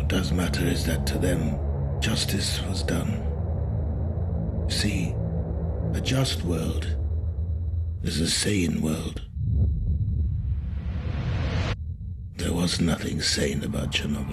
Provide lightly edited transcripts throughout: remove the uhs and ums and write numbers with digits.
does matter is that to them justice was done. You see, a just world is a sane world. There was nothing sane about Chernobyl.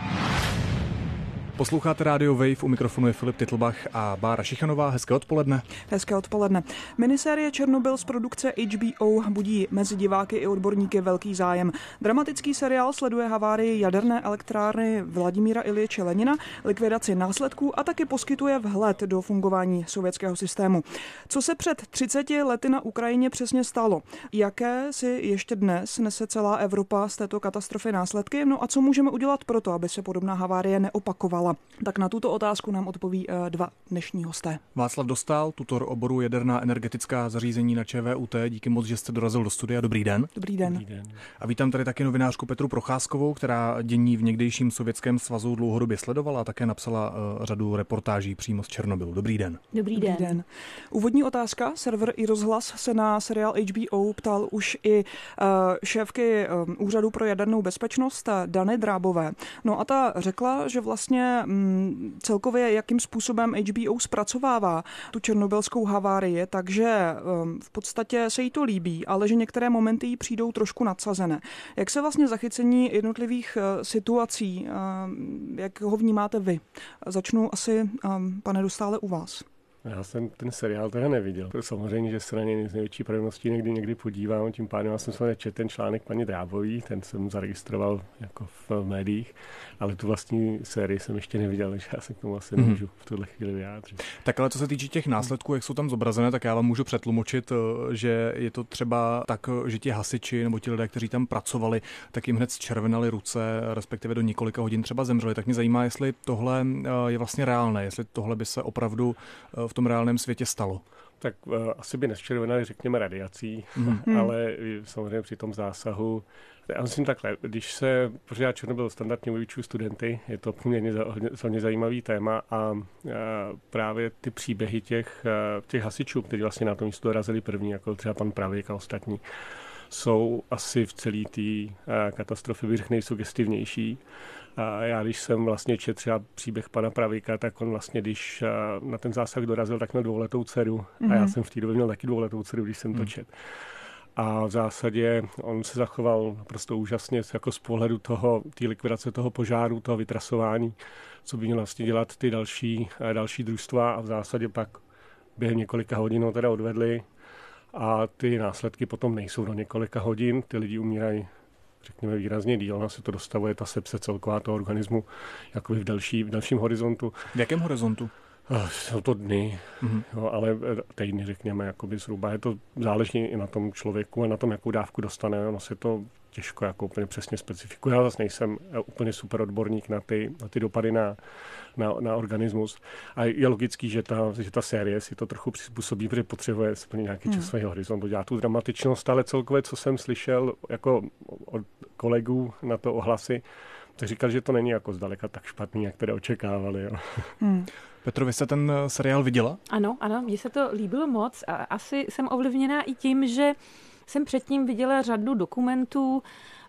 Posloucháte Radio Wave, u mikrofonu je Filip Titlbach a Bára Šichanová. Hezké odpoledne. Hezké odpoledne. Minisérie Černobyl z produkce HBO budí mezi diváky i odborníky velký zájem. Dramatický seriál sleduje havárii jaderné elektrárny Vladimíra Iljiče Lenina, likvidaci následků a taky poskytuje vhled do fungování sovětského systému. Co se před 30 lety na Ukrajině přesně stalo? Jaké si ještě dnes nese celá Evropa z této katastrofy následky? No a co můžeme udělat pro to, aby se podobná havárie neopakovala? Tak na tuto otázku nám odpoví dva dnešní hosté. Václav Dostál, tutor oboru jaderná energetická zařízení na ČVUT. Díky moc, že jste dorazil do studia. Dobrý den. Dobrý den. Dobrý den. A vítám tady taky novinářku Petru Procházkovou, která dění v někdejším Sovětském svazu dlouhodobě sledovala a také napsala řadu reportáží přímo z Černobylu. Dobrý den. Dobrý den. Úvodní otázka. Server iRozhlas se na seriál HBO ptal už i šéfky Úřadu pro jadernou bezpečnost Dany Drábové. No a ta řekla, že vlastně celkově jakým způsobem HBO zpracovává tu černobylskou havárii, takže v podstatě se jí to líbí, ale že některé momenty jí přijdou trošku nadsazené. Jak se vlastně zachycení jednotlivých situací, jak ho vnímáte vy? Začnu asi, pane Dostále, u vás. Já jsem ten seriál teda neviděl. Samozřejmě, že se na něj z největší pravděpodobností někdy podívám, tím pádem já jsem se nečetl ten článek paní Drábový, ten jsem zaregistroval jako v médiích, ale tu vlastní sérii jsem ještě neviděl, takže já se k tomu asi nemůžu v tuhle chvíli vyjádřit. Tak ale co se týče těch následků, jak jsou tam zobrazené, tak já vám můžu přetlumočit, že je to třeba tak, že ti hasiči nebo ti lidé, kteří tam pracovali, tak jim hned zčervenaly ruce, respektive do několika hodin třeba zemřeli. Tak mě zajímá, jestli tohle je vlastně reálné, jestli tohle by se opravdu v tom reálném světě stalo. Tak asi by nezčervenali, řekněme, radiací, ale samozřejmě při tom zásahu. Já myslím takhle, protože já Černobyl standardně vyučuju studenty, je to poměrně hodně zajímavý téma a právě ty příběhy těch hasičů, kteří vlastně na tom místu dorazili první, jako třeba pan Pravěk a ostatní, jsou asi v celé té katastrofě, bych řekl, nejsugestivnější. A já, když jsem vlastně četl třeba příběh pana Pravíka, tak on vlastně, když na ten zásah dorazil, tak měl 2letou dceru. A já jsem v té době měl taky 2letou dceru, když jsem to četl. A v zásadě on se zachoval naprosto úžasně jako z pohledu té likvidace toho požáru, toho vytrasování, co by měl vlastně dělat ty další družstva a v zásadě pak během několika hodin ho teda odvedli a ty následky potom nejsou do několika hodin, ty lidi umírají řekněme výrazně díl, ona se to dostavuje, ta sepse celková toho organismu jakoby v dalším horizontu. V jakém horizontu? Jsou to dny, jo, ale týdny řekněme, jakoby zhruba. Je to záleží i na tom člověku a na tom, jakou dávku dostane. Ono se to těžko jako úplně přesně specifikuje. Já zase nejsem úplně super odborník na ty dopady na organismus. A je logický, že ta série si to trochu přizpůsobí, protože potřebuje splnit nějaký časový horizont, dělat tu dramatičnost, ale celkově, co jsem slyšel jako od kolegů na to ohlasy, tak říkal, že to není jako zdaleka tak špatný, jak teda očekávali. Jo. Petro, vy jste ten seriál viděla? Ano, mně se to líbilo moc a asi jsem ovlivněná i tím, že jsem předtím viděla řadu dokumentů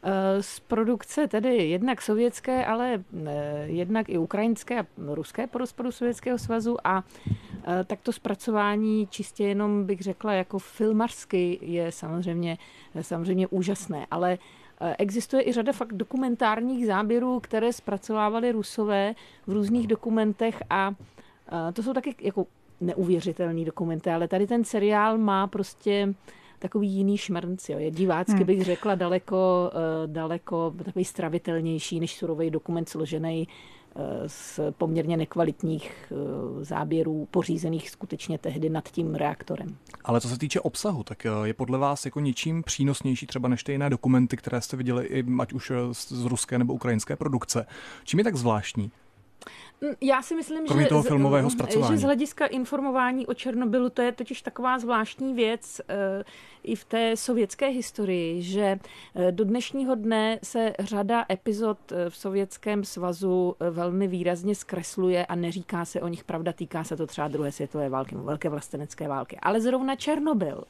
z produkce, tedy jednak sovětské, ale jednak i ukrajinské a ruské po rozpadu Sovětského svazu a tak to zpracování čistě jenom bych řekla jako filmařsky je samozřejmě úžasné, ale existuje i řada fakt dokumentárních záběrů, které zpracovávali Rusové v různých dokumentech a to jsou taky jako neuvěřitelný dokumenty, ale tady ten seriál má prostě takový jiný šmrnc, jo. Je divácky bych řekla daleko takový stravitelnější než surový dokument složený z poměrně nekvalitních záběrů pořízených skutečně tehdy nad tím reaktorem. Ale co se týče obsahu, tak je podle vás jako něčím přínosnější třeba než ty jiné dokumenty, které jste viděli, ať už z ruské nebo ukrajinské produkce? Čím je tak zvláštní? Já si myslím, kromě toho filmového zpracování, že z hlediska informování o Černobylu to je totiž taková zvláštní věc i v té sovětské historii, že do dnešního dne se řada epizod v Sovětském svazu velmi výrazně zkresluje a neříká se o nich pravda, týká se to třeba druhé světové války, velké vlastenecké války. Ale zrovna Černobyl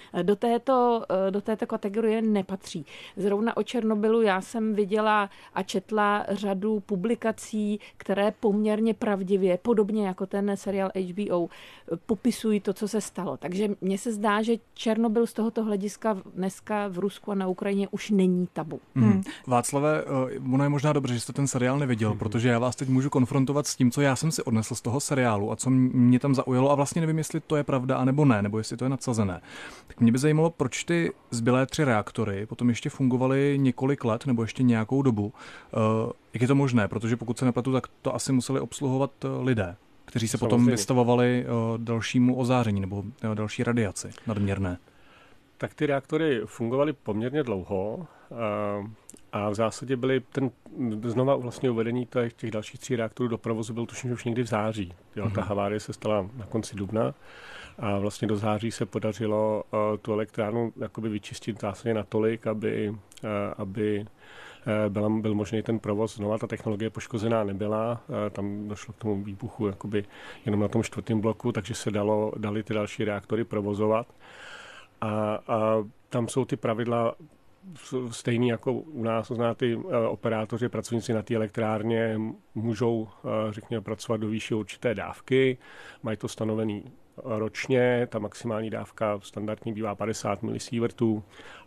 do této kategorie nepatří. Zrovna o Černobylu já jsem viděla a četla řadu publikací, které poměrně pravdivě, podobně jako ten seriál HBO, popisují to, co se stalo. Takže mně se zdá, že Černobyl z tohoto hlediska dneska v Rusku a na Ukrajině už není tabu. Václave, ono je možná dobře, že jste ten seriál neviděl, protože já vás teď můžu konfrontovat s tím, co já jsem si odnesl z toho seriálu a co mě tam zaujalo a vlastně nevím, jestli to je pravda a nebo ne, nebo jestli to je nadsazené. Tak mě by zajímalo, proč ty zbylé 3 reaktory potom ještě fungovaly několik let nebo ještě nějakou dobu. Jak je to možné? Protože pokud se nepletu, tak to asi museli obsluhovat lidé, kteří se potom vystavovali dalšímu ozáření nebo další radiaci nadměrné. Tak ty reaktory fungovaly poměrně dlouho a v zásadě byly znova vlastně uvedení těch dalších 3 reaktorů do provozu byl tuším už někdy v září. Ta havárie se stala na konci dubna a vlastně do září se podařilo tu elektrárnu jakoby vyčistit v zásadě natolik, aby byl možný ten provoz. Znova ta technologie poškozená nebyla, tam došlo k tomu výbuchu jakoby jenom na tom 4. bloku, takže se dali ty další reaktory provozovat. A tam jsou ty pravidla stejný jako u nás, to znamená ty operátoři, pracovníci na té elektrárně můžou, řekněme, pracovat do výše určité dávky, mají to stanovený ročně, ta maximální dávka standardní bývá 50 milisievert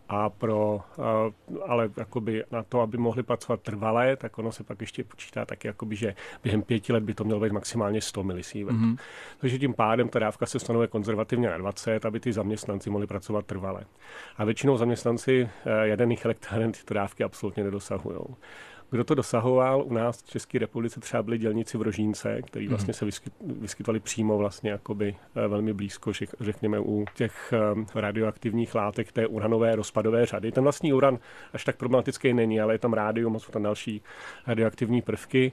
ale jakoby na to, aby mohli pracovat trvale, tak ono se pak ještě počítá taky, jakoby, že během 5 let by to mělo být maximálně 100 milisievert. Takže tím pádem ta dávka se stanovuje konzervativně na 20, aby ty zaměstnanci mohli pracovat trvale. A většinou zaměstnanci jaderných elektráren tyto dávky absolutně nedosahují. Kdo to dosahoval? U nás v České republice třeba byli dělníci v Rožínce, kteří vlastně se vyskytovali přímo vlastně jakoby velmi blízko, řekněme, u těch radioaktivních látek té uranové rozpadové řady. Ten vlastní uran až tak problematický není, ale je tam rádium a jsou tam další radioaktivní prvky.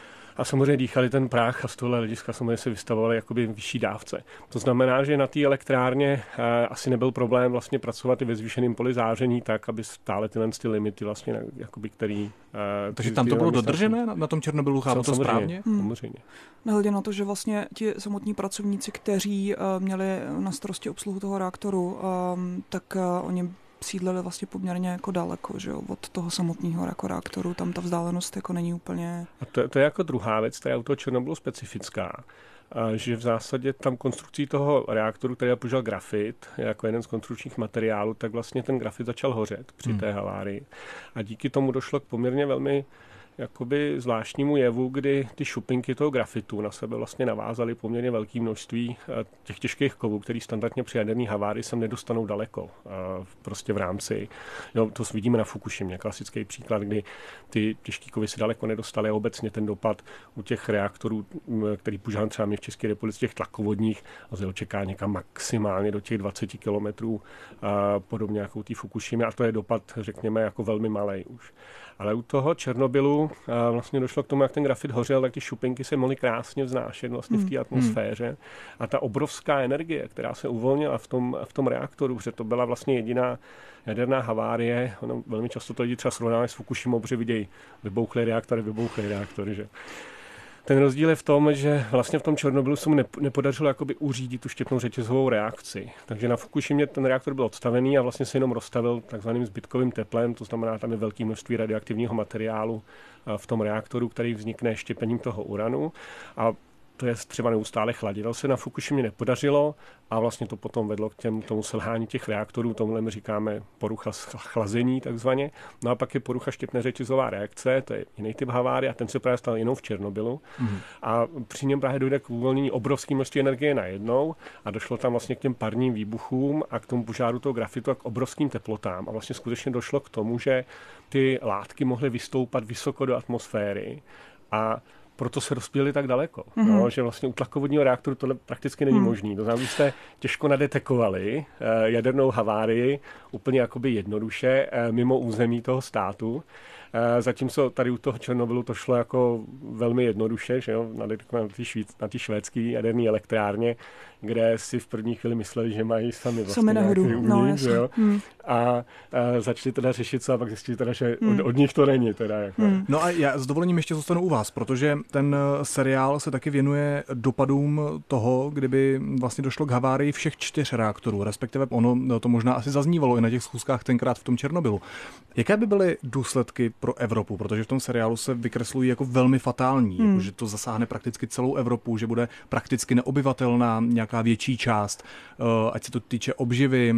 A samozřejmě dýchali ten prach a z tohle hlediska samozřejmě se vystavovali jakoby vyšší dávce. To znamená, že na té elektrárně asi nebyl problém vlastně pracovat i ve zvýšeném poli záření tak, aby stále ty limity vlastně, jakoby, který... Takže tam to bylo dodržené na tom Černobylu, chápu to správně? Samozřejmě. Nehledě na to, že vlastně ti samotní pracovníci, kteří měli na starosti obsluhu toho reaktoru, tak oni sídlili vlastně poměrně jako daleko, že jo, od toho samotného jako reaktoru, tam ta vzdálenost jako není úplně... A to je jako druhá věc, která je u toho Černobylu specifická, že v zásadě tam konstrukcí toho reaktoru, který použil grafit jako jeden z konstrukčních materiálů, tak vlastně ten grafit začal hořet při té havárii. A díky tomu došlo k poměrně velmi jakoby zvláštnímu jevu, kdy ty šupinky toho grafitu na sebe vlastně navázaly poměrně velké množství těch těžkých kovů, který standardně při jaderné havárii sem nedostanou daleko. Prostě v rámci, to vidíme na Fukushimě, klasický příklad, kdy ty těžké kovy se daleko nedostaly a obecně ten dopad u těch reaktorů, který používáme třeba my v České republice, těch tlakovodních, a se očeká někam maximálně do těch 20 kilometrů, podobně jako u té Fukushimy, a to je dopad, řekněme, jako velmi malej už. Ale u toho Černobylu vlastně došlo k tomu, jak ten grafit hořel, tak ty šupinky se mohly krásně vznášet vlastně v té atmosféře. A ta obrovská energie, která se uvolnila v tom reaktoru, protože to byla vlastně jediná jaderná havárie, ono velmi často to lidi třeba srovnávají s Fukushimou, protože vidějí vybouchlé reaktory, že? Ten rozdíl je v tom, že vlastně v tom Černobylu se mu nepodařilo jakoby uřídit tu štěpnou řetězovou reakci. Takže na Fukushimě ten reaktor byl odstavený a vlastně se jenom rozstavil takzvaným zbytkovým teplem, to znamená, tam je velké množství radioaktivního materiálu v tom reaktoru, který vznikne štěpením toho uranu. A to je třeba neustále chladidel, se na Fukushimě nepodařilo a vlastně to potom vedlo k tomu selhání těch reaktorů, tomuhle říkáme porucha chlazení takzvaně. No a pak je porucha štěpné řetězová reakce, to je jiný typ havárie a ten se právě stal jenom v Černobylu. A při něm právě dojde k uvolnění obrovské množství energie najednou a došlo tam vlastně k těm parním výbuchům a k tomu požáru toho grafitu a k obrovským teplotám. A vlastně skutečně došlo k tomu, že ty látky mohly vystoupat vysoko do atmosféry a proto se rozpěli tak daleko, že vlastně u tlakovodního reaktoru tohle prakticky není možný. To znamená, že jste těžko nadetekovali jadernou havárii úplně jakoby jednoduše mimo území toho státu. Zatímco tady u toho Černobylu to šlo jako velmi jednoduše, že jo, na té švédské jaderné elektrárně kde si v první chvíli mysleli, že mají sami vlastně nahoru. Uvnitř, jo? A začali teda řešit co a pak zjistili teda, že od nich to není. Teda, jako. No a já s dovolením ještě zůstanu u vás, protože ten seriál se taky věnuje dopadům toho, kdyby vlastně došlo k havárii všech 4 reaktorů, respektive ono to možná asi zaznívalo i na těch schůzkách tenkrát v tom Černobylu. Jaké by byly důsledky pro Evropu, protože v tom seriálu se vykreslují jako velmi fatální, jako že to zasáhne prakticky celou Evropu, že bude prakticky neobyvatelná nějaká větší část, ať se to týče obživy,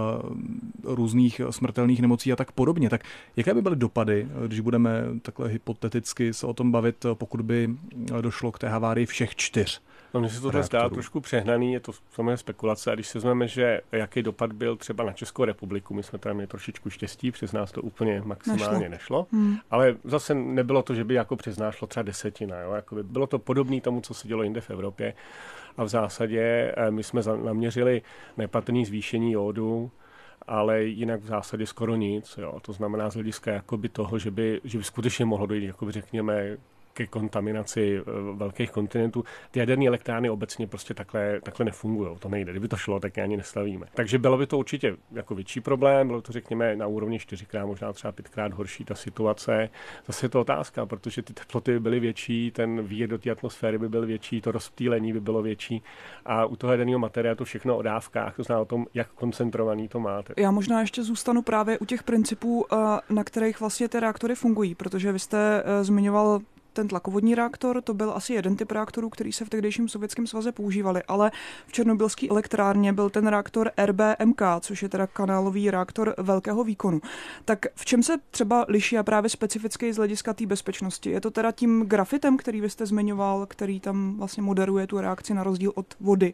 různých smrtelných nemocí a tak podobně. Tak jaké by byly dopady, když budeme takhle hypoteticky se o tom bavit, pokud by došlo k té havárii všech 4? No, mně se to zdá trošku přehnaný, je to samozřejmě spekulace, a když se vezmeme, že jaký dopad byl třeba na Českou republiku, my jsme tam měli trošičku štěstí, přes nás to úplně maximálně nešlo, ale zase nebylo to, že by jako přes nás šlo třeba 10, jo? Jakoby bylo to podobné tomu, co se dělo jinde v Evropě, a v zásadě my jsme naměřili nepatrný zvýšení jódu, ale jinak v zásadě skoro nic, jo? To znamená z hlediska jakoby toho, že by skutečně mohlo dojít, jakoby řekněme, ke kontaminaci velkých kontinentů. Ty jaderné elektrárny obecně prostě takhle nefungují. To nejde. Kdyby to šlo, tak je ani nestavíme. Takže bylo by to určitě jako větší problém, bylo to řekněme na úrovni 4x, možná třeba 5x horší ta situace. Zase je to otázka, protože ty teploty by byly větší, ten výjezd do té atmosféry by byl větší, to rozptýlení by bylo větší a u toho jaderného materiálu to všechno o dávkách, to znamená o tom, jak koncentrovaný to máte. Já možná ještě zůstanu právě u těch principů, na kterých vlastně ty reaktory fungují, protože vy jste zmiňoval ten tlakovodní reaktor, to byl asi jeden typ reaktorů, který se v tehdejším Sovětském svaze používali, ale v černobylské elektrárně byl ten reaktor RBMK, což je teda kanálový reaktor velkého výkonu. Tak v čem se třeba liší a právě specificky z hlediska té bezpečnosti? Je to teda tím grafitem, který vy jste zmiňoval, který tam vlastně moderuje tu reakci na rozdíl od vody?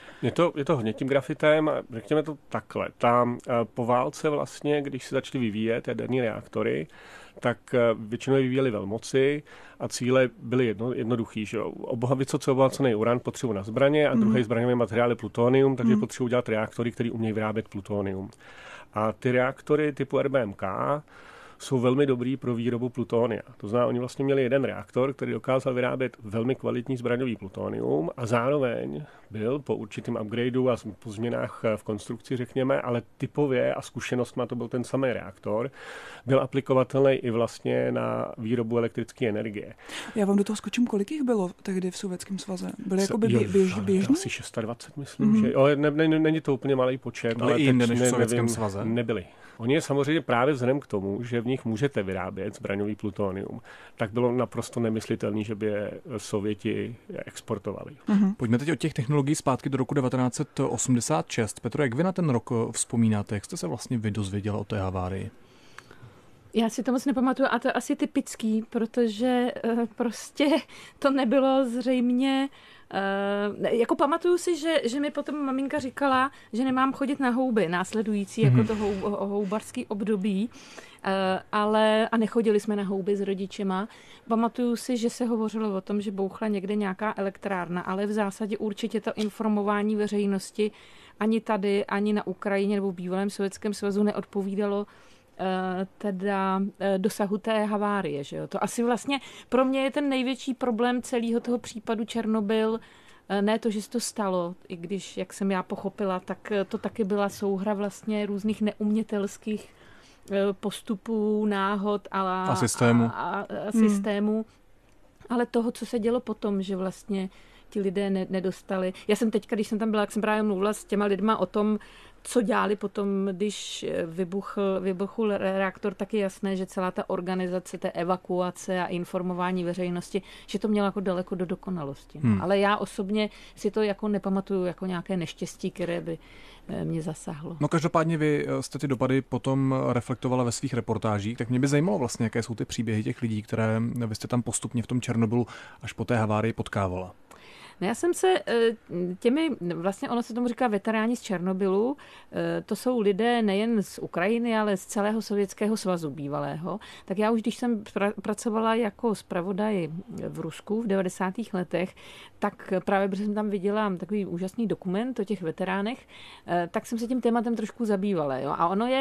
Je to hodně tím grafitem, řekněme to takhle. Po válce vlastně, když se začaly vyvíjet jaderné reaktory, tak většinou vyvíjeli velmoci a cíle byly jednoduchý. Že? Vysoce obohacený uran potřebují na zbraně a druhý zbraňový materiál je plutonium, takže potřebují dělat reaktory, které umějí vyrábět plutonium. A ty reaktory typu RBMK jsou velmi dobrý pro výrobu plutonia. To znamená, oni vlastně měli jeden reaktor, který dokázal vyrábět velmi kvalitní zbraňový plutonium a zároveň byl po určitým upgradeu a po změnách v konstrukci, řekněme, ale typově a zkušenostma to byl ten samý reaktor, byl aplikovatelný i vlastně na výrobu elektrické energie. Já vám do toho skočím, kolik jich bylo tehdy v Sovětském svaze? Byly jako běžní? Asi 26, myslím, že. Ale není to úplně malý počet. Byly i jinde než v Sovětském svaze? Nebyly. Oni je samozřejmě právě vzhledem k tomu, že v nich můžete vyrábět zbraňový plutonium, tak bylo naprosto nemyslitelné, že by je Sověti exportovali. Pojďme teď od těch technologií zpátky do roku 1986. Petro, jak vy na ten rok vzpomínáte? Jak jste se vlastně vy dozvěděla o té havárii? Já si to moc nepamatuju a to je asi typický, protože prostě to nebylo zřejmě... jako pamatuju si, že mi potom maminka říkala, že nemám chodit na houby následující jako to houbarský období, a nechodili jsme na houby s rodičema. Pamatuju si, že se hovořilo o tom, že bouchla někde nějaká elektrárna, ale v zásadě určitě to informování veřejnosti ani tady, ani na Ukrajině nebo v bývalém Sovětském svazu neodpovídalo teda dosahu té havárie. Že jo? To asi vlastně pro mě je ten největší problém celého toho případu Černobyl, ne to, že se to stalo, i když, jak jsem já pochopila, tak to taky byla souhra vlastně různých neumětelských postupů, náhod a systému. Ale toho, co se dělo potom, že vlastně ti lidé nedostali. Já jsem teďka, když jsem tam byla, jak jsem právě mluvila s těma lidma o tom, co dělali potom, když vybuchl reaktor, tak je jasné, že celá ta organizace, té evakuace a informování veřejnosti, že to mělo jako daleko do dokonalosti. Ale já osobně si to jako nepamatuju jako nějaké neštěstí, které by mě zasáhlo. No každopádně vy jste ty dopady potom reflektovala ve svých reportážích, tak mě by zajímalo vlastně, jaké jsou ty příběhy těch lidí, které vy jste tam postupně v tom Černobylu až po té havárii potkávala. No já jsem se vlastně ono se tomu říká veteráni z Černobylu, to jsou lidé nejen z Ukrajiny, ale z celého Sovětského svazu bývalého. Tak já už, když jsem pracovala jako zpravodaj v Rusku v 90. letech, tak právě protože jsem tam viděla takový úžasný dokument o těch veteránech, tak jsem se tím tématem trošku zabývala. Jo? A ono je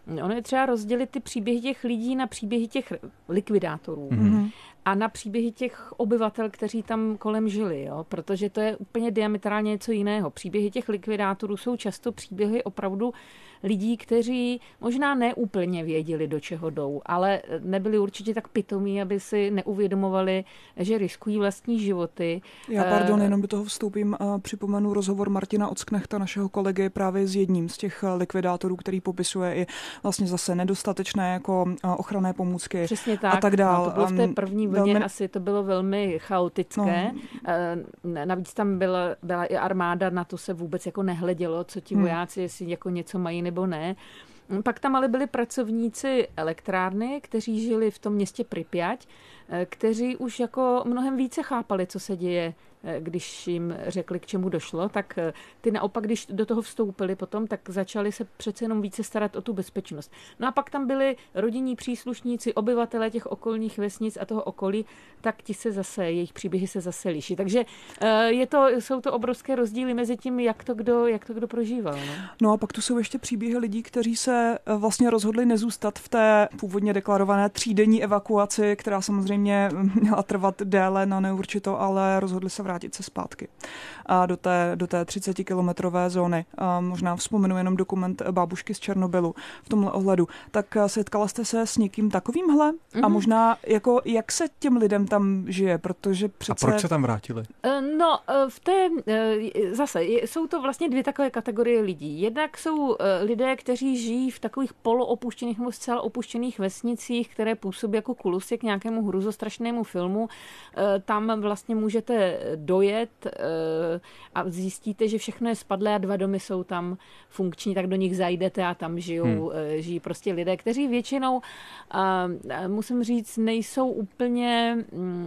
ono je třeba rozdělit ty příběhy těch lidí na příběhy těch likvidátorů. Mm-hmm. A na příběhy těch obyvatel, kteří tam kolem žili, jo? Protože to je úplně diametrálně něco jiného. Příběhy těch likvidátorů jsou často příběhy opravdu lidí, kteří možná neúplně věděli, do čeho jdou, ale nebyli určitě tak pitomí, aby si neuvědomovali, že riskují vlastní životy. Já jenom do toho vstoupím a připomenu rozhovor Martina Ocknechta, našeho kolegy, právě s jedním z těch likvidátorů, který popisuje i vlastně zase nedostatečné jako ochranné pomůcky. Přesně tak. A tak dál. No, to bylo v té první vlně asi to bylo velmi chaotické. No. Navíc tam byla i armáda, na to se vůbec jako nehledělo, co ti vojáci, jestli jako něco mají nebo ne. Pak tam ale byli pracovníci elektrárny, kteří žili v tom městě Pripyat, kteří už jako mnohem více chápali, co se děje, když jim řekli, k čemu došlo, tak ty naopak, když do toho vstoupili potom, tak začali se přece jenom více starat o tu bezpečnost. No a pak tam byli rodinní příslušníci, obyvatelé těch okolních vesnic a toho okolí, tak jejich příběhy se zase liší. Takže jsou to obrovské rozdíly mezi tím, jak to kdo prožíval. No a pak tu jsou ještě příběhy lidí, kteří se vlastně rozhodli nezůstat v té původně deklarované 3denní evakuaci, která samozřejmě měla trvat déle na neurčito, ale rozhodli se vrátit se zpátky a do té 30-kilometrové zóny. A možná vzpomenu jenom dokument Bábušky z Černobylu v tomhle ohledu. Tak setkala jste se s někým takovýmhle? A možná jako jak se těm lidem tam žije, protože přece... A proč se tam vrátili? No, jsou to vlastně dvě takové kategorie lidí. Jednak jsou lidé, kteří žijí v takových poloopuštěných nebo zcela opuštěných vesnicích, které působí jako kulisy k nějakému hruzostrašnému filmu. Tam vlastně můžete dojet a zjistíte, že všechno je spadlé a 2 domy jsou tam funkční, tak do nich zajdete a tam žijí prostě lidé, kteří většinou, musím říct, nejsou úplně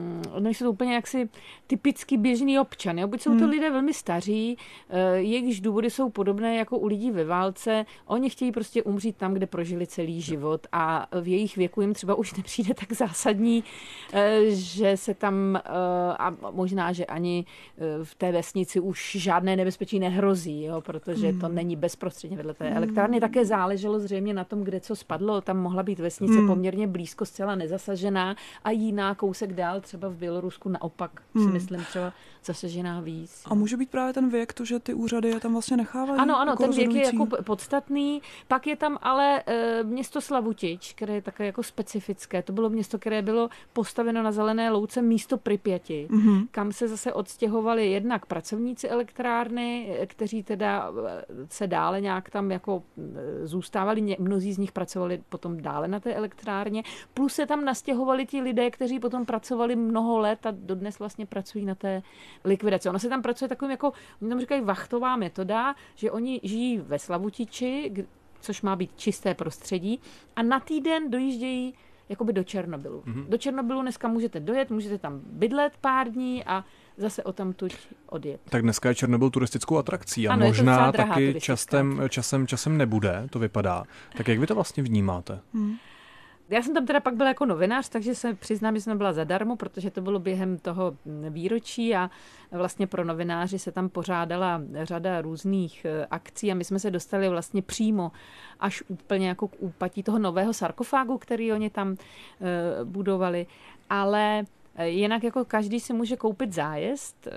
jaksi typicky běžný občan. Jo? Buď jsou to lidé velmi staří, jejichž důvody jsou podobné jako u lidí ve válce. Oni chtějí prostě umřít tam, kde prožili celý život a v jejich věku jim třeba už nepřijde tak zásadní, že se tam a možná, že ani v té vesnici už žádné nebezpečí nehrozí, jo, protože to není bezprostředně vedle té elektrárny. Také záleželo zřejmě na tom, kde co spadlo. Tam mohla být vesnice poměrně blízko, zcela nezasažená a jiná kousek dál, třeba v Bělorusku naopak, si myslím, třeba zasažená víc. A může být právě ten věk, to, že ty úřady je tam vlastně nechávají? Ano, jako ten věk je jako podstatný. Pak je tam ale město Slavutič, které je také jako specifické. To bylo město, které bylo postaveno na zelené louce místo Pripyati, kam se zase odstěhovali jednak pracovníci elektrárny, kteří teda se dále nějak tam jako zůstávali, mnozí z nich pracovali potom dále na té elektrárně, plus se tam nastěhovali ti lidé, kteří potom pracovali mnoho let a dodnes vlastně pracují na té likvidaci. Ono se tam pracuje takovým jako, oni tam říkají vachtová metoda, že oni žijí ve Slavutiči, což má být čisté prostředí, a na týden dojíždějí jakoby do Černobylu. Do Černobylu dneska můžete dojet, můžete tam bydlet pár dní a zase odtamtud odjet. Tak dneska je Černobyl turistickou atrakcí a ano, možná taky časem nebude, to vypadá. Tak jak vy to vlastně vnímáte? Já jsem tam teda pak byla jako novinář, takže se přiznám, že jsem byla zadarmo, protože to bylo během toho výročí a vlastně pro novináři se tam pořádala řada různých akcí a my jsme se dostali vlastně přímo až úplně jako k úpatí toho nového sarkofágu, který oni tam budovali. Ale jinak jako každý si může koupit zájezd,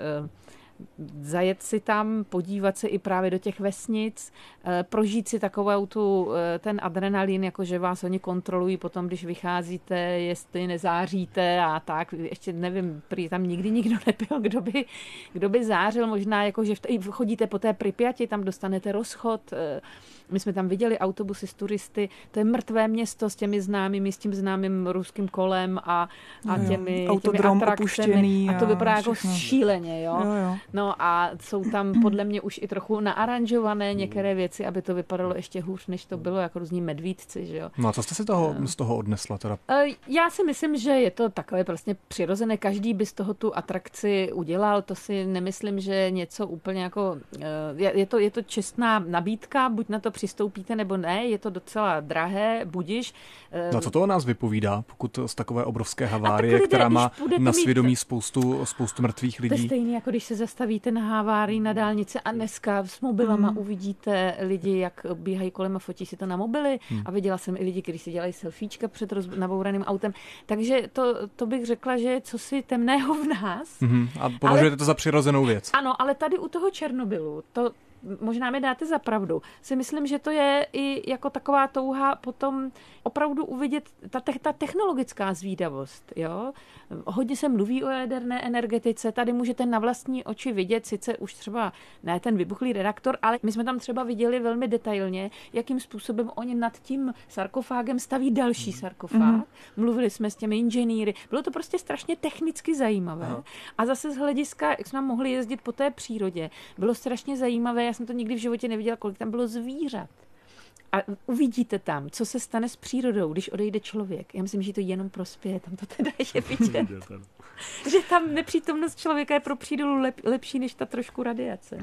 zajet si tam, podívat se i právě do těch vesnic, prožít si takovou ten adrenalin, jakože vás oni kontrolují potom, když vycházíte, jestli nezáříte a tak. Ještě nevím, prý tam nikdy nikdo nebyl, kdo by zářil, možná jako, že chodíte po té Pripyati, tam dostanete rozchod. My jsme tam viděli autobusy s turisty, to je mrtvé město s těmi známými, s tím známým ruským kolem a těmi atrakcemi. A to vypadá jako šíleně, jo. No a jsou tam podle mě už i trochu naaranžované některé věci, aby to vypadalo ještě hůř, než to bylo, jako různí medvídci, že jo. No a co jste si z toho odnesla teda? Já si myslím, že je to takové prostě přirozené, každý by z toho tu atrakci udělal, to si nemyslím, že něco úplně jako, je to čestná nabídka, buď na to přistoupíte nebo ne, je to docela drahé, budiš. No co to o nás vypovídá, pokud z takové obrovské havárie, která má na svědomí spoustu mrtvých lidí? To je stejný, jako když se zastaví zastavíte na havárii na dálnici a dneska s mobilama uvidíte lidi, jak běhají kolem a fotí si to na mobily. A viděla jsem i lidi, kteří si dělají selfiečka před nabouraným autem. Takže to bych řekla, že je cosi temného v nás. A považujete to za přirozenou věc? Ano, ale tady u toho Černobylu, to možná mi dáte za pravdu, si myslím, že to je i jako taková touha potom opravdu uvidět ta technologická zvídavost. Jo? Hodně se mluví o jaderné energetice, tady můžete na vlastní oči vidět, sice už třeba ne ten vybuchlý reaktor, ale my jsme tam třeba viděli velmi detailně, jakým způsobem oni nad tím sarkofágem staví další sarkofág. Mluvili jsme s těmi inženýry, bylo to prostě strašně technicky zajímavé. A zase z hlediska, jak jsme mohli jezdit po té přírodě, bylo strašně zajímavé, já jsem to nikdy v životě neviděla, kolik tam bylo zvířat. A uvidíte tam, co se stane s přírodou, když odejde člověk. Já myslím, že to jenom prospěje, tam to teda je vidět. Že tam nepřítomnost člověka je pro přírodu lepší než ta trošku radiace.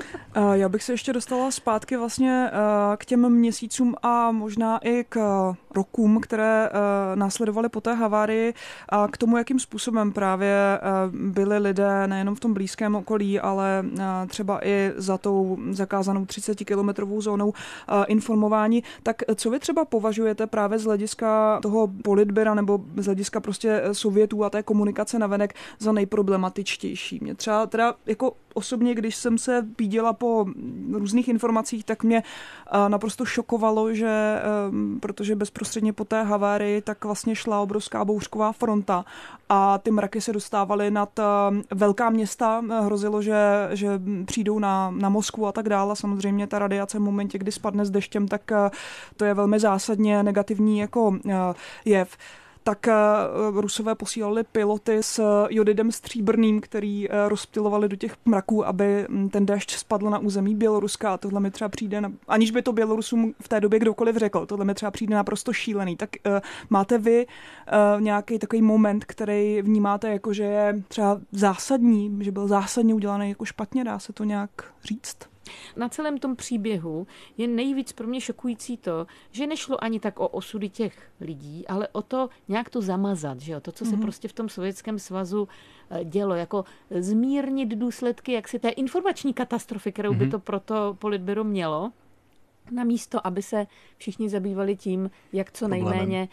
Já bych se ještě dostala zpátky vlastně k těm měsícům a možná i k rokům, které následovaly po té havárii a k tomu, jakým způsobem právě byli lidé nejenom v tom blízkém okolí, ale třeba i za tou zakázanou 30-kilometrovou zónou informováni. Tak co vy třeba považujete právě z hlediska toho politbyra nebo z hlediska prostě Sovětů a té komunikace navenek za nejproblematičtější? Mě třeba teda jako osobně, když jsem se píděla po různých informacích, tak mě naprosto šokovalo, že protože bezprostředně po té havárii tak vlastně šla obrovská bouřková fronta a ty mraky se dostávaly nad velká města. Hrozilo, že přijdou na Moskvu a tak dále. Samozřejmě ta radiace v momentě, kdy spadne s deštěm, tak to je velmi zásadně negativní jako jev. Tak Rusové posílali piloty s jodidem stříbrným, který rozptylovali do těch mraků, aby ten déšť spadl na území Běloruska. A tohle mi třeba přijde, aniž by to Bělorusům v té době kdokoliv řekl, tohle mi třeba přijde naprosto šílený. Tak máte vy nějaký takový moment, který vnímáte jako, že je třeba zásadní, že byl zásadně udělaný jako špatně, dá se to nějak říct? Na celém tom příběhu je nejvíc pro mě šokující to, že nešlo ani tak o osudy těch lidí, ale o to nějak to zamazat, že jo? To, co se prostě v tom Sovětském svazu dělo, jako zmírnit důsledky jaksi té informační katastrofy, kterou by to proto politbyro mělo, namísto, aby se všichni zabývali tím, jak co nejméně,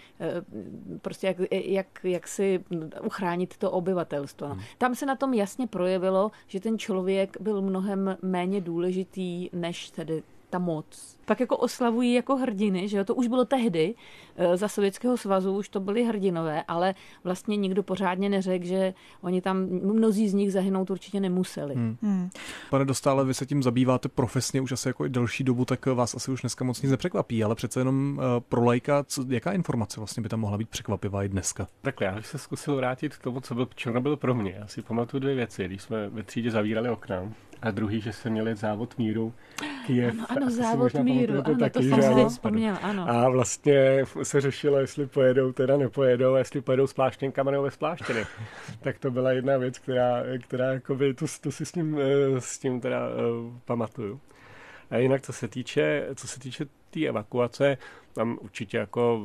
prostě jak si uchránit to obyvatelstvo. No. Tam se na tom jasně projevilo, že ten člověk byl mnohem méně důležitý než tedy ta moc. Pak jako oslavují jako hrdiny, že jo, to už bylo tehdy, za Sovětského svazu už to byli hrdinové, ale vlastně nikdo pořádně neřekl, že oni tam, mnozí z nich zahynout určitě nemuseli. Pane Dostále, vy se tím zabýváte profesně už asi jako i delší dobu, tak vás asi už dneska moc nic nepřekvapí, ale přece jenom pro laika, jaká informace vlastně by tam mohla být překvapivá i dneska? Takhle, já bych se zkusil vrátit k tomu, co byl Černobyl pro mě. Já si pamatuju dvě věci, když jsme ve třídě zavírali okna. A druhý, že se měli závod míru Kyjev. Ano, závod míru, ano, taky, to jsem si vzpomněl, ano. A vlastně se řešilo, jestli pojedou, teda nepojedou, a jestli pojedou s pláštěnkama nebo bez pláštěny. Tak to byla jedna věc, která jakoby, tu si s tím teda pamatuju. A jinak, co se týče té evakuace, tam určitě jako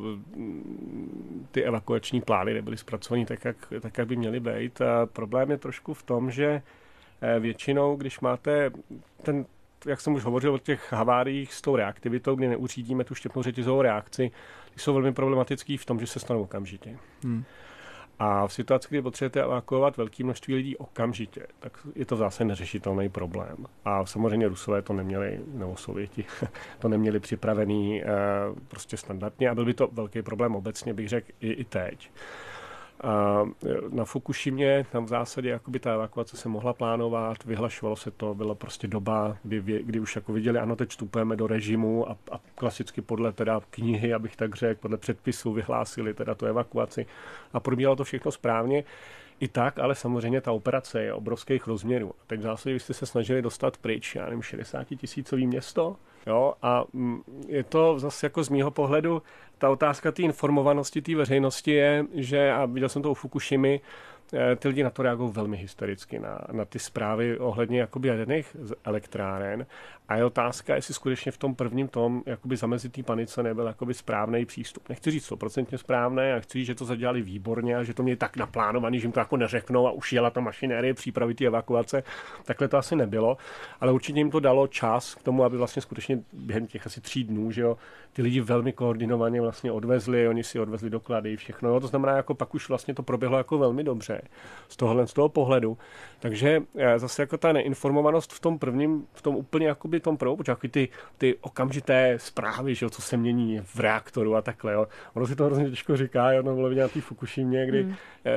ty evakuační plány nebyly zpracované tak, jak by měly být. A problém je trošku v tom, že většinou, když máte jak jsem už hovořil o těch haváriích s tou reaktivitou, kdy neuřídíme tu štěpnou řetězovou reakci, ty jsou velmi problematický v tom, že se stanou okamžitě. A v situaci, kdy potřebujete evakuovat velké množství lidí okamžitě, tak je to zase neřešitelný problém. A samozřejmě Rusové to neměli, nebo Sověti to neměli připravený prostě standardně a byl by to velký problém obecně, bych řekl, i teď. A na Fukušimě tam v zásadě jakoby ta evakuace se mohla plánovat, vyhlašovalo se to, byla prostě doba, kdy už jako viděli, ano, teď vstupujeme do režimu a klasicky podle teda knihy, abych tak řekl, podle předpisů vyhlásili teda tu evakuaci a probíhalo to všechno správně. I tak, ale samozřejmě ta operace je obrovských rozměrů. Teď v zásadě vy jste se snažili dostat pryč, já nevím, 60 000 město, jo, a je to zase jako z mýho pohledu, ta otázka té informovanosti té veřejnosti je, že, a viděl jsem to u Fukušimy, ty lidi na to reagují velmi hystericky, na ty zprávy ohledně jakoby jaderných elektráren. A je otázka, jestli skutečně v tom prvním tom jakoby zamezit té panice nebyl jakoby správný přístup. Nechci říct 100% správné, a chci říct, že to zadělali výborně a že to měli tak naplánovaný, že jim to jako neřeknou a už jela ta mašinérie přípravy té evakuace. Takhle to asi nebylo, ale určitě jim to dalo čas k tomu, aby vlastně skutečně během těch asi 3 dnů, že jo, ty lidi velmi koordinovaně vlastně odvezli, oni si odvezli doklady, všechno. Jo, to znamená, jako pak už vlastně to proběhlo jako velmi dobře z toho pohledu. Takže zase jako ta neinformovanost v tom prvním, v tom úplně jakoby tom ty okamžité zprávy, že jo, co se mění v reaktoru a takhle. Jo. Ono si to hrozně těžko říká, jo, no bylo vidět na té Fukushimě, kdy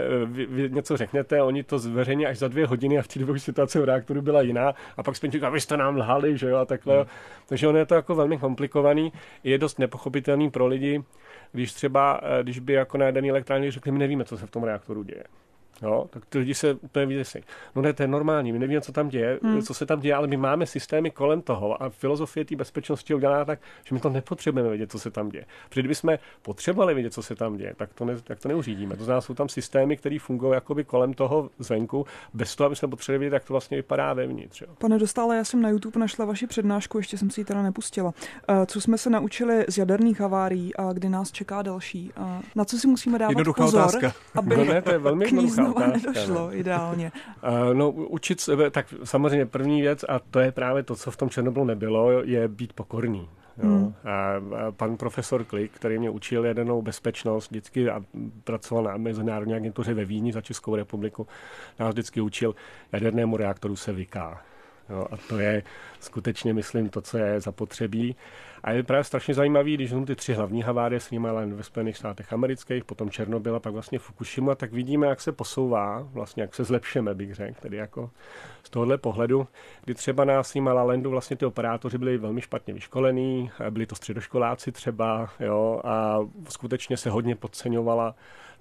vy něco řeknete, oni to zveřejní až za 2 hodiny a v té době situace v reaktoru byla jiná a pak zpět říká, vy jste nám lhali, že jo, a takhle. Jo. Takže ono je to jako velmi komplikovaný, je dost nepochopitelný pro lidi, když by jako na jaderné elektrárně řekli, my nevíme, co se v tom reaktoru děje. Jo, tak ty lidi se úplně vyděsí. No ne, to je normální, my nevíme, co tam děje, co se tam děje, ale my máme systémy kolem toho a filozofie té bezpečnosti je udělaná tak, že my to nepotřebujeme vědět, co se tam děje. Protože kdybychom potřebovali vědět, co se tam děje, tak to neuřídíme. To znamená, jsou tam systémy, které fungují jakoby kolem toho zvenku, bez toho, aby jsme potřebovali vědět, jak to vlastně vypadá vevnitř. Jo. Pane Dostále, já jsem na YouTube našla vaši přednášku, ještě jsem si ji teda nepustila. Co jsme se naučili z jaderných havárií a kdy nás čeká další? Na co si musíme dávat pozor, otázka. Aby to je velmi k ní znova nedošlo, ideálně. No, učit sebe, tak samozřejmě první věc, a to je právě to, co v tom Černobylu nebylo, je být pokorný. Jo. A pan profesor Klik, který mě učil jadernou bezpečnost, vždycky a pracoval na mezinárodní agentuře ve Vídni za Českou republiku, nás vždycky učil, jadernému reaktoru se vyká. Jo, a to je skutečně, myslím, to, co je zapotřebí. A je právě strašně zajímavý, když jsou ty 3 hlavní havárie s nimi ve Spojených státech amerických, potom Černobyl a pak vlastně Fukushima, tak vidíme, jak se posouvá, vlastně jak se zlepšeme, bych řekl, tedy jako z tohohle pohledu, kdy třeba na Three Mile Islandu vlastně ty operátoři byli velmi špatně vyškolení, byli to středoškoláci třeba, jo, a skutečně se hodně podceňovala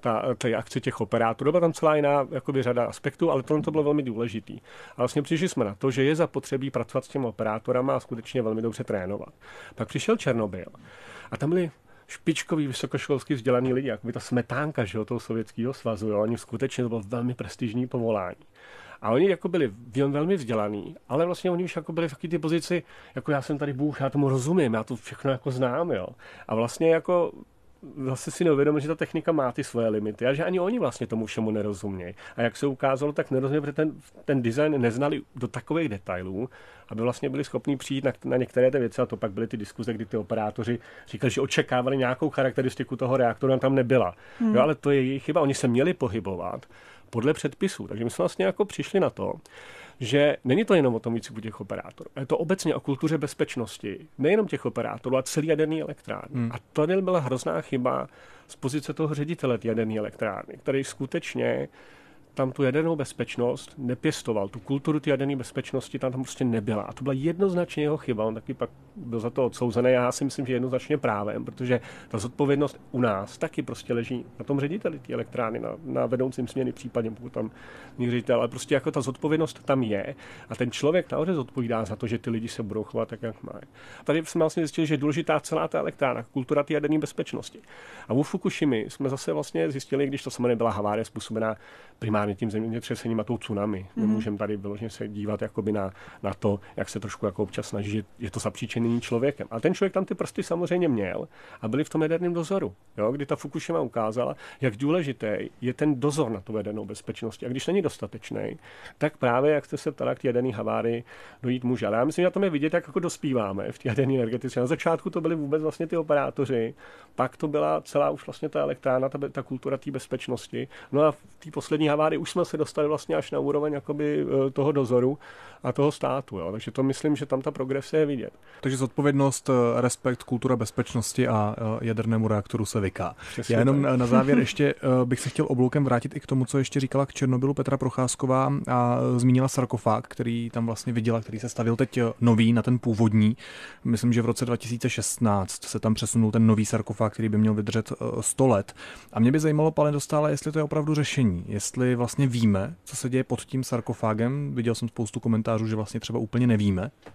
ta akce těch operátorů. Byla tam celá jiná jakoby řada aspektů, ale tohle to bylo velmi důležitý. A vlastně přišli jsme na to, že je zapotřebí pracovat s těmi operátorama a skutečně velmi dobře trénovat. Pak přišel Černobyl a tam byli špičkový vysokoškolsky vzdělaný lidi, jako by ta smetánka, že jo, toho Sovětského svazu. Jo. Oni skutečně to bylo velmi prestižní povolání. A oni jako byli velmi vzdělaní, ale vlastně oni už jako byli v takové ty pozici, jako já jsem tady Bůh, já tomu rozumím, já to všechno jako znám, jo. A vlastně jako zase si neuvědomil, že ta technika má ty svoje limity a že ani oni vlastně tomu všemu nerozumějí. A jak se ukázalo, tak nerozumějí, protože ten design neznali do takových detailů, aby vlastně byli schopni přijít na některé ty věci, a to pak byly ty diskuze, kdy ty operátoři říkali, že očekávali nějakou charakteristiku toho reaktoru, a tam nebyla. Jo, ale to je jejich chyba, oni se měli pohybovat podle předpisů. Takže my jsme vlastně jako přišli na to, že není to jenom o tom výcviku těch operátorů, je to obecně o kultuře bezpečnosti, nejenom těch operátorů, ale celý jaderný elektrárny. A to byla hrozná chyba z pozice toho ředitele jaderné elektrárny, který skutečně tam tu jadernou bezpečnost nepěstoval. Tu kulturu té jaderné bezpečnosti tam prostě nebyla. A to byla jednoznačně jeho chyba. On taky pak byl za to odsouzený. Já si myslím, že jednoznačně právem, protože ta zodpovědnost u nás taky prostě leží na tom řediteli té elektrárny, na vedoucím směny případně, pokud tam není ředitel. Ale prostě jako ta zodpovědnost tam je a ten člověk nahoře zodpovídá za to, že ty lidi se budou chovat tak, jak mají. Tady jsme vlastně zjistili, že je důležitá celá ta elektrárna, kultura té jaderné bezpečnosti. A u Fukushimy jsme zase vlastně zjistili, když to samozřejmě byla havárie způsobená primárně tím zemětřesením a tou tsunami. Nemůžeme tady vyloženě se dívat jakoby na to, jak se trošku jako občas snaží, že je to zapříčený člověkem. A ten člověk tam ty prsty samozřejmě měl a byli v tom jaderném dozoru. Jo? Kdy ta Fukushima ukázala, jak důležitý je ten dozor na tu jadernou bezpečnosti. A když není dostatečný, tak právě, jak jste se ptala, k té jaderné havárii dojít může. Ale já myslím, že na tom je vidět, jak jako dospíváme v té jaderné energetice. Na začátku to byli vůbec vlastně ty operátoři, pak to byla celá už vlastně ta elektrárna, ta kultura té bezpečnosti. No a v té poslední havárii už jsme se dostali vlastně až na úroveň jakoby toho dozoru a toho státu. Jo. Takže to myslím, že tam ta progrese je vidět. Takže zodpovědnost, respekt, kultura bezpečnosti a jadernému reaktoru se vyká. Přesně Já jenom tak. Na závěr ještě bych se chtěl obloukem vrátit i k tomu, co ještě říkala k Černobylu Petra Procházková a zmínila sarkofág, který tam vlastně viděla, který se stavil teď nový na ten původní. Myslím, že v roce 2016 se tam přesunul ten nový sarkofág, který by měl vydržet 100 let. A mě by zajímalo, pane Dostále, jestli to je opravdu řešení, jestli vlastně víme, co se děje pod tím sarkofágem. Viděl jsem spoustu komentářů, že vlastně třeba úplně nevíme.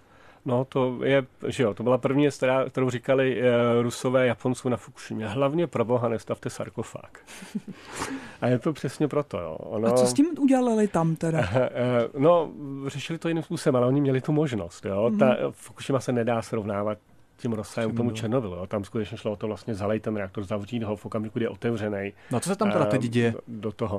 No to je, že jo, to byla první věc, kterou říkali Rusové Japonců na Fukushimě. Hlavně pro boha nestavte sarkofág. A je to přesně proto, jo. A co s tím udělali tam teda? No, řešili to jiným způsobem, ale oni měli tu možnost, jo. Fukushima se nedá srovnávat tím rozsahem tomu Černobylu. Jo. Tam skutečně šlo o to vlastně zalejt ten reaktor, zavřít ho v okamžiku, kdy je otevřený. No co se tam teda teď děje? Do toho.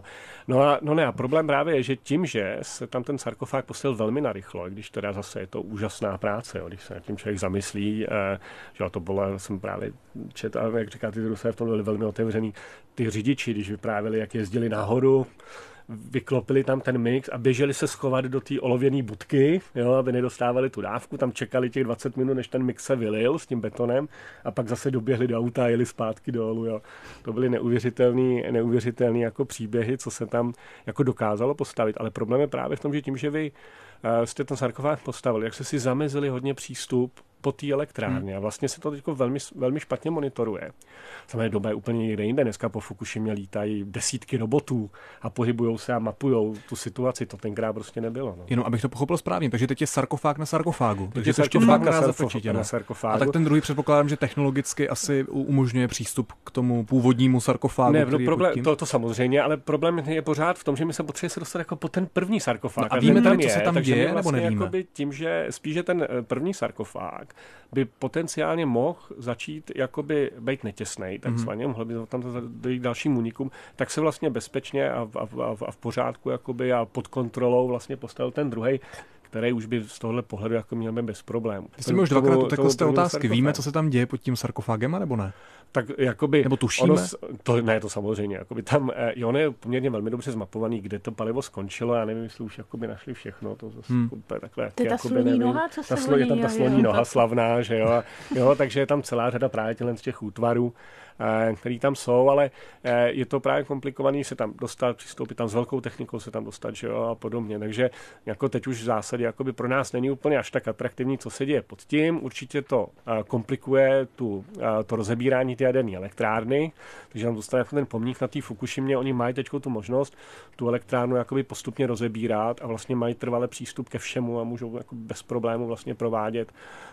A problém právě je, že tím, že se tam ten sarkofág postavil velmi narychlo, když teda zase je to úžasná práce, jo, když se nad tím člověk zamyslí, že to bylo, jsem právě četl, jak říká, ty Rusové v tom byli velmi otevřený. Ty řidiči, když vyprávěli, jak jezdili nahoru, vyklopili tam ten mix a běželi se schovat do té olověné budky, jo, aby nedostávali tu dávku, tam čekali těch 20 minut, než ten mix se vylil s tím betonem a pak zase doběhli do auta a jeli zpátky dolů. Jo. To byly neuvěřitelný jako příběhy, co se tam jako dokázalo postavit, ale problém je právě v tom, že tím, že vy jste ten sarkofág postavili, jak se si zamezili hodně přístup po té elektrárně a vlastně se to teď velmi, velmi špatně monitoruje. Samozřejmě doba je úplně někde jinde. Dneska po Fukushimě lítají desítky robotů a pohybujou se a mapujou tu situaci. To tenkrát prostě nebylo. No. Jenom abych to pochopil správně, takže teď je sarkofág na sarkofágu. Takže to ještě fakt na sarkofágu. A tak ten druhý předpokládám, že technologicky asi umožňuje přístup k tomu původnímu sarkofágu. Ne, to samozřejmě, ale problém je pořád v tom, že my se potřebujeme se dostat jako po ten první sarkofág. No a víme tam, co se tam děje, nebo nevíme? Tím, že spíš ten první sarkofág by potenciálně mohl začít jakoby být netěsnej, takzvaně, mohl by tam dojít dalším únikům, tak se vlastně bezpečně a v pořádku jakoby a pod kontrolou vlastně postavil ten druhej, který už by z tohohle pohledu jako měl být bez problémů. Ty jsi mi už dvakrát utekl z té otázky. Víme, co se tam děje pod tím sarkofágem, nebo ne? Tak jakoby... Nebo tušíme? To samozřejmě. Jakoby tam, on je poměrně velmi dobře zmapovaný, kde to palivo skončilo. Já nevím, jestli už jakoby našli všechno. To zase takhle. To je ta sloní noha, co se voní. Je tam ta sloní noha slavná, že jo. Takže je tam celá řada právě z těch útvarů, který tam jsou, ale je to právě komplikovaný se tam dostat, přistoupit tam s velkou technikou se tam dostat, že jo, a podobně. Takže jako teď už v zásadě jakoby pro nás není úplně až tak atraktivní, co se děje pod tím. Určitě to komplikuje to rozebírání té jaderné elektrárny, takže tam dostane ten pomník na té Fukushimě. Oni mají teď tu možnost tu elektrárnu jakoby postupně rozebírat a vlastně mají trvalý přístup ke všemu a můžou jako bez problému vlastně provádět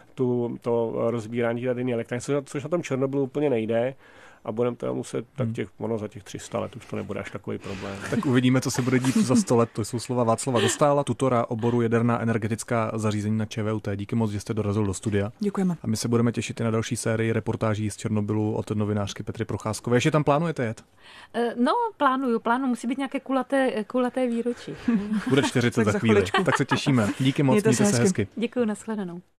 to rozbírání jaderné elektrárny, což na tom Černobylu úplně nejde. A budeme to muset, tak za těch 300 let už to nebude až takový problém. Tak uvidíme, co se bude dít za 100 let. To jsou slova Václava Dostála, tutora oboru jaderná energetická zařízení na ČVUT. Díky moc, že jste dorazil do studia. Děkujeme. A my se budeme těšit i na další sérii reportáží z Černobylu od novinářky Petry Procházkové. Ještě tam plánujete jet? No, plánuju. Musí být nějaké kulaté výročí. Bude 40 za chvíli. Tak se těšíme. Díky moc, mějte se hezky. Děkuji, nashledanou.